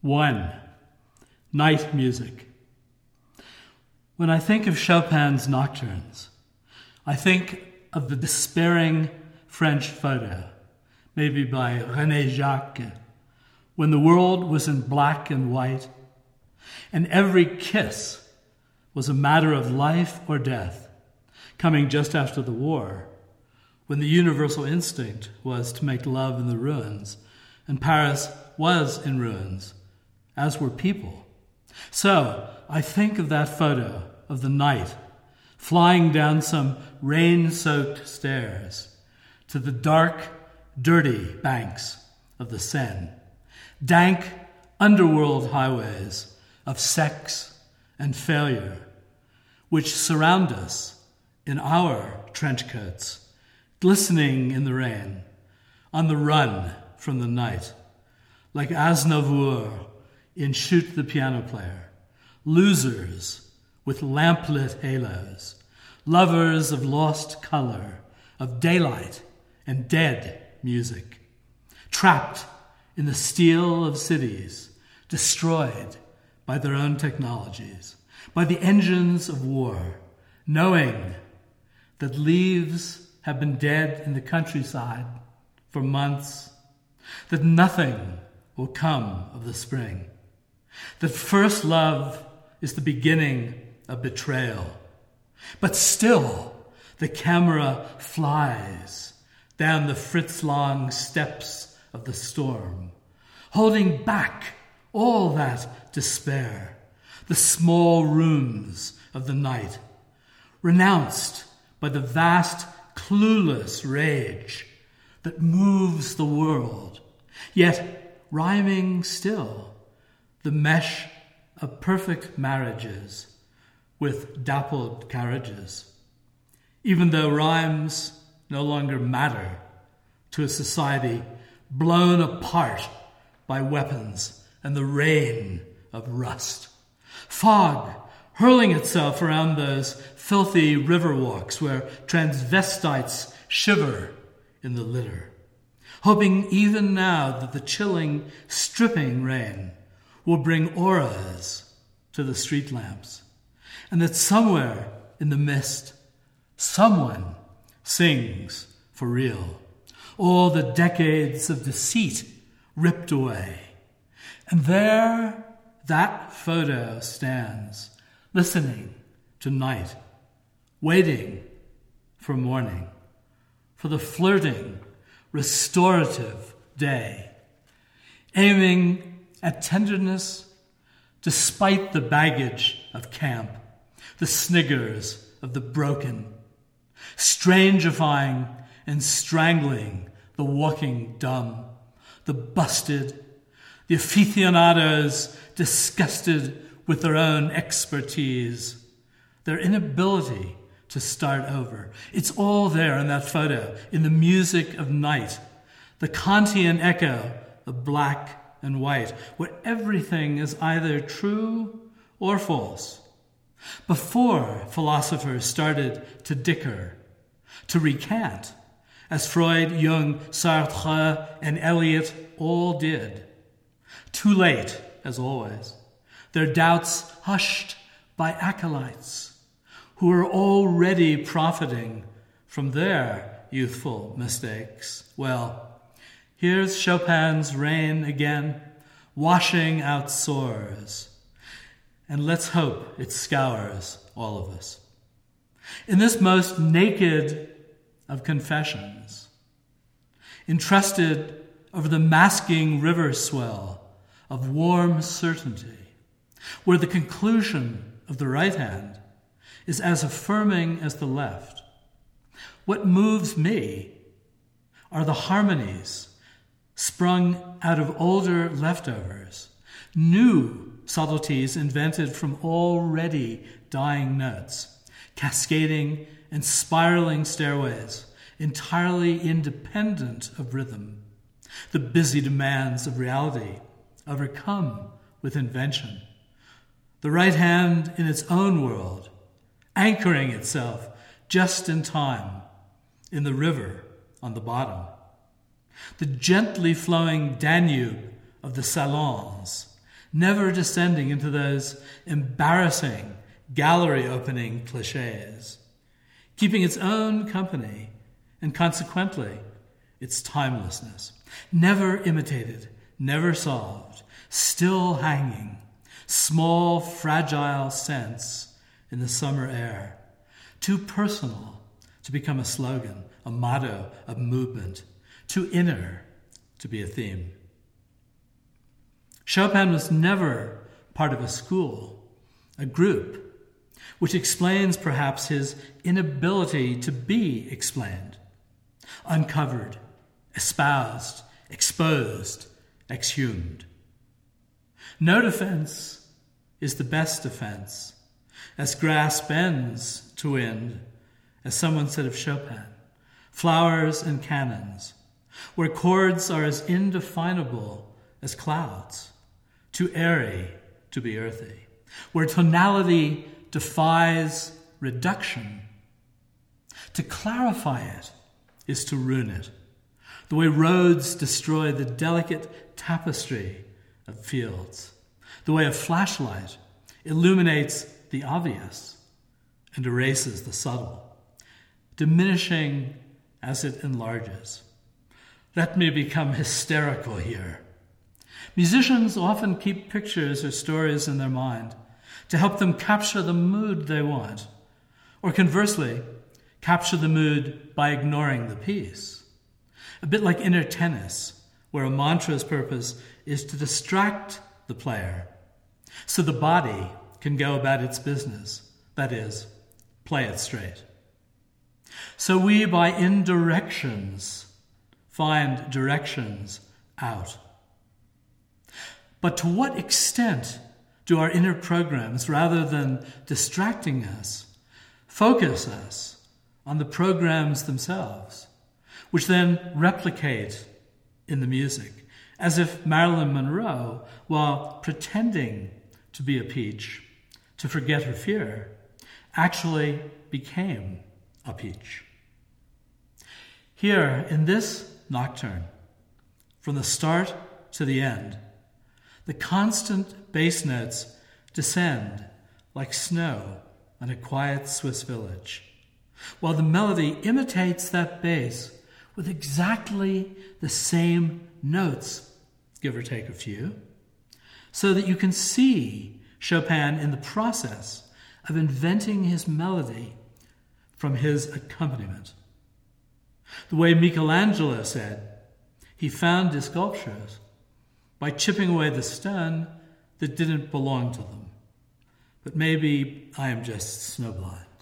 1. Night music. When I think of Chopin's nocturnes, I think of the despairing French photo, maybe by René Jacques, when the world was in black and white, and every kiss was a matter of life or death, coming just after the war, when the universal instinct was to make love in the ruins, and Paris was in ruins, as were people. So I think of that photo of the night, flying down some rain-soaked stairs to the dark, dirty banks of the Seine, dank underworld highways of sex and failure, which surround us in our trench coats, glistening in the rain, on the run from the night, like Aznavour in Shoot the Piano Player, losers with lamplit halos, lovers of lost color, of daylight and dead music, trapped in the steel of cities, destroyed by their own technologies, by the engines of war, knowing that leaves have been dead in the countryside for months, that nothing will come of the spring, that first love is the beginning of betrayal. But still, the camera flies down the Fritz-Lang steps of the storm, holding back all that despair, the small rooms of the night, renounced by the vast, clueless rage that moves the world, yet rhyming still, the mesh of perfect marriages with dappled carriages, even though rhymes no longer matter to a society blown apart by weapons and the rain of rust. Fog hurling itself around those filthy river walks where transvestites shiver in the litter, hoping even now that the chilling, stripping rain will bring auras to the street lamps, and that somewhere in the mist, someone sings for real, all the decades of deceit ripped away. And there that photo stands, listening to night, waiting for morning, for the flirting, restorative day, aiming at tenderness despite the baggage of camp, the sniggers of the broken, strangifying and strangling the walking dumb, the busted, the aficionados disgusted with their own expertise, their inability to start over. It's all there in that photo, in the music of night, the Kantian echo of black and white, where everything is either true or false. Before philosophers started to dicker, to recant, as Freud, Jung, Sartre, and Eliot all did. Too late, as always, their doubts hushed by acolytes who are already profiting from their youthful mistakes. Well, here's Chopin's rain again, washing out sores. And let's hope it scours all of us. In this most naked of confessions, entrusted over the masking river swell of warm certainty, where the conclusion of the right hand is as affirming as the left, what moves me are the harmonies sprung out of older leftovers, new subtleties invented from already dying notes, cascading and spiraling stairways, entirely independent of rhythm, the busy demands of reality overcome with invention. The right hand in its own world, anchoring itself just in time in the river on the bottom. The gently flowing Danube of the salons, never descending into those embarrassing gallery-opening cliches, keeping its own company and consequently its timelessness, never imitated, never solved, still hanging, small, fragile scents in the summer air, too personal to become a slogan, a motto, a movement, too inner to be a theme. Chopin was never part of a school, a group, which explains perhaps his inability to be explained, uncovered, espoused, exposed, exhumed. No defense is the best defense, as grass bends to wind, as someone said of Chopin, flowers and cannons, where chords are as indefinable as clouds, too airy to be earthy, where tonality defies reduction. To clarify it is to ruin it, the way roads destroy the delicate tapestry of fields, the way a flashlight illuminates the obvious and erases the subtle, diminishing as it enlarges. Let me become hysterical here. Musicians often keep pictures or stories in their mind to help them capture the mood they want, or conversely, capture the mood by ignoring the piece. A bit like inner tennis, where a mantra's purpose is to distract the player so the body can go about its business, that is, play it straight. So we, by indirections, find directions out. But to what extent do our inner programs, rather than distracting us, focus us on the programs themselves, which then replicate in the music, as if Marilyn Monroe, while pretending to be a peach, to forget her fear, actually became a peach. Here, in this nocturne, from the start to the end, the constant bass notes descend like snow on a quiet Swiss village, while the melody imitates that bass with exactly the same notes, give or take a few, so that you can see Chopin in the process of inventing his melody from his accompaniment. The way Michelangelo said, he found his sculptures by chipping away the stone that didn't belong to them. But maybe I am just snowblind.